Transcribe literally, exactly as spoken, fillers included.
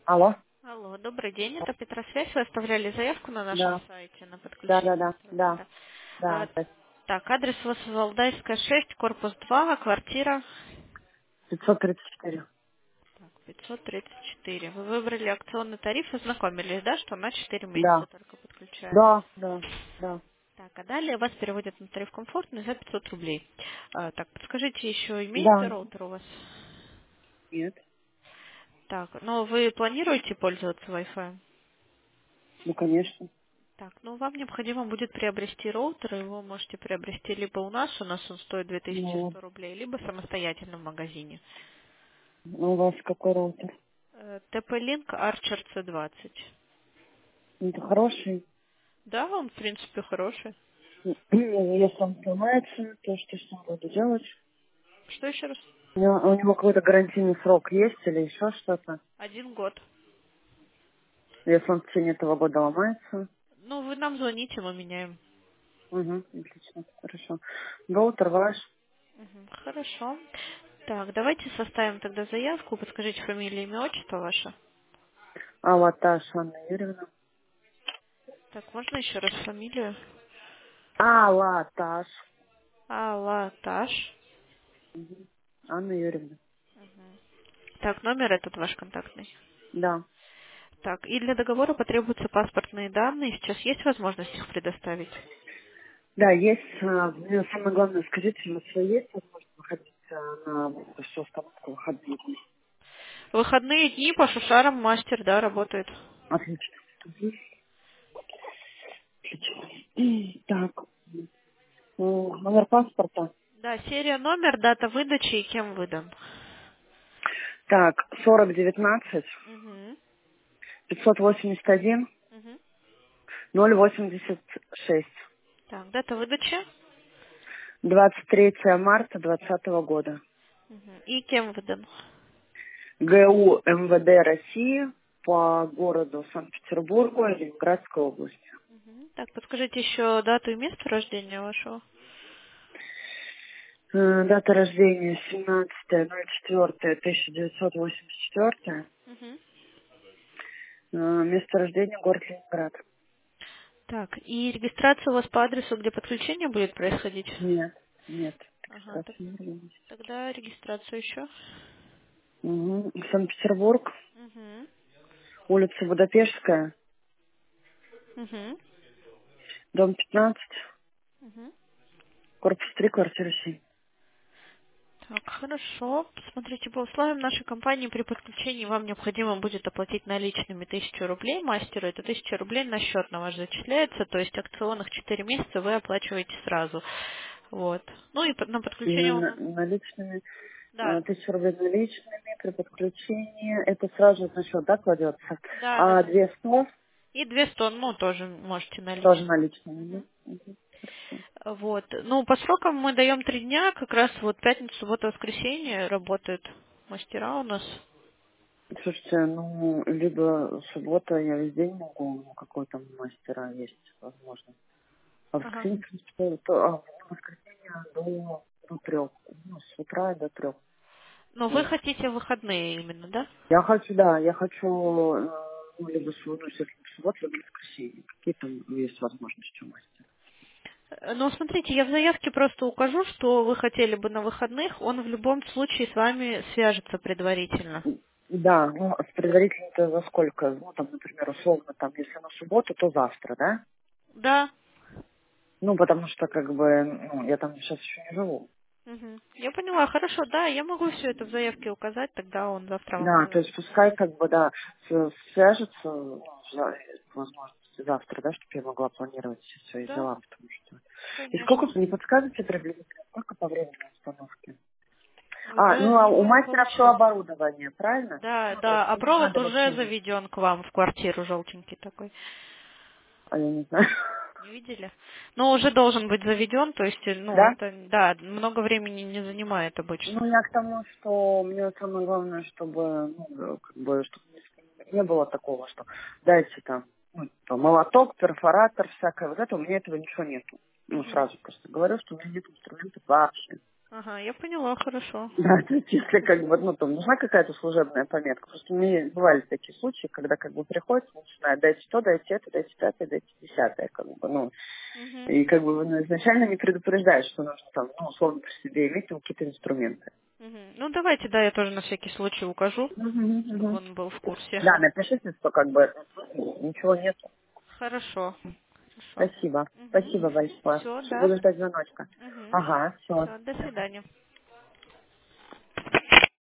Алло? Алло, добрый день, это Петросвязь. Вы оставляли заявку на нашем Да, сайте на да, да, подключение да, да, интернета. А, да. да. так, адрес у вас Валдайская, шесть, корпус два, квартира пятьсот тридцать четыре. так, пятьсот тридцать четыре. Вы выбрали акционный тариф, ознакомились, да, что на четыре месяца Да, только подключаем. да, да, да. Так, а далее вас переводят на тариф комфортный за пятьсот рублей. А, так, подскажите еще, имеется Да, роутер у вас? нет, Так, ну вы планируете пользоваться Wi-Fi? ну, конечно. Так, ну вам необходимо будет приобрести роутер, его можете приобрести либо у нас, у нас он стоит две тысячи Ну, сто рублей, либо самостоятельно в магазине. ну, у вас какой роутер? Э, тэ пэ-Link Archer си двадцать. Это хороший. Да, он в принципе хороший. Если он сломается, то что с ним буду делать? Что еще раз? У него, у него какой-то гарантийный срок есть или еще что-то? Один год. Если он в течение этого года ломается? Ну, вы нам звоните, мы меняем. Угу, отлично, хорошо. Роутер ваш? Мгм, хорошо. Так, давайте составим тогда заявку. Подскажите фамилию, имя, отчество ваше. Алаташ Анна Юрьевна. Так, можно еще раз фамилию? Алаташ. Алаташ. Мгм. Анна Юрьевна. Так, номер этот ваш контактный. Да. Так, и для договора потребуются паспортные данные. Сейчас есть возможность их предоставить? Да, есть. а, Мне самое главное, скажите, у вас есть возможность выходить а, на всю остановку выходные дни? В выходные дни по шушарам мастер, да, работает. Отлично. Мгм. Отлично. И Так, м, номер паспорта. Да, серия, номер, дата выдачи и кем выдан. Так, сорок девятнадцать Угу. пятьсот восемьдесят один Угу. ноль восемьдесят шесть. Так, дата выдачи. двадцать третьего марта двадцатого года. Угу. И кем выдан. ГУ МВД России по городу Санкт-Петербургу, Ленинградской области. Мгм. Так, подскажите еще дату и место рождения вашего. Э, Дата рождения семнадцатое ноль четвёртое тысяча девятьсот восемьдесят четыре. Угу. Э, Место рождения город Ленинград. Так, и регистрация у вас по адресу, где подключение будет происходить? Нет, нет, Ага, так, регистрации не было. тогда регистрацию еще. Угу. Санкт-Петербург, Угу. улица Будапештская, Угу. дом пятнадцать, Угу. корпус три, квартира семь. Так, хорошо. Смотрите, по условиям нашей компании при подключении вам необходимо будет оплатить наличными тысячу рублей мастеру. Это тысяча рублей на счет на ваш зачисляется, то есть акционных четыре месяца вы оплачиваете сразу. Вот. Ну и под- на подключение у На- нас... Наличными, Да, э, тысяча рублей наличными при подключении, это сразу на счет, да, кладется? да, да, А да. две сто И две сто, ну, тоже можете тоже наличными. наличными, Мгм. да? Мгм. Хорошо. Вот. Ну, по срокам мы даем три дня, как раз вот пятница, суббота, воскресенье работают мастера у нас. Слушайте, ну, либо суббота я весь день могу, ну, какой там мастера есть, возможно. А в Ага. воскресенье, в принципе, то, а, в воскресенье до, до трех, ну, с утра до трех. Но вы Вот. хотите выходные именно, да? Я хочу, да, я хочу, э, ну, либо субботу, если в субботу, либо в воскресенье. Какие там есть возможности у мастера? Э, Ну, смотрите, я в заявке просто укажу, что вы хотели бы на выходных, он в любом случае с вами свяжется предварительно. Да, ну, с предварительно-то за сколько? Ну, там, например, условно, там, если на субботу, то завтра, да? Да. Ну, потому что, как бы, ну, я там сейчас еще не живу. Мгм. Я поняла, хорошо, да, я могу все это в заявке указать, тогда он завтра вам Да, то есть позвонит. пускай, как бы, да, с- свяжется, ну, за- возможно, завтра, да, чтобы я могла планировать все свои Да, дела, потому что... И сколько, конечно. не подскажете приблизительно, сколько по времени установки? А, Уже ну, а у не мастера все получилось. оборудование, правильно? Да, Ну, то есть да, а ему не провод надо уже вообще... заведен к вам в квартиру, желтенький такой. А я не знаю. Не видели? Но уже должен быть заведен, то есть, э, ну, Да? это, да, много времени не занимает обычно. Ну, я к тому, что мне самое главное, чтобы, ну, как бы, чтобы не было такого, что дайте там, ну, там, молоток, перфоратор, всякое вот это, у меня этого ничего нету. Ну, Мгм. сразу просто говорю, что у меня нет инструментов вообще. Ага, я поняла, хорошо. Да, то есть если как бы, ну, там нужна какая-то служебная пометка. Просто мне бывали такие случаи, когда как бы приходится, начинают, дайте то, дайте это, дайте пятое, дайте десятое, как бы, ну. Угу. И как бы ну, изначально не предупреждают, что нужно там, ну, условно, при себе иметь там какие-то инструменты. Угу. Ну, давайте, да, я тоже на всякий случай укажу, Мгм, чтобы мгм. он был в курсе. Да, напишите, что как бы ничего нет. Хорошо. Хорошо. Спасибо. Угу. Спасибо большое. Все, Всё, да. буду ждать звоночка. Угу. Ага, все. Все, до свидания.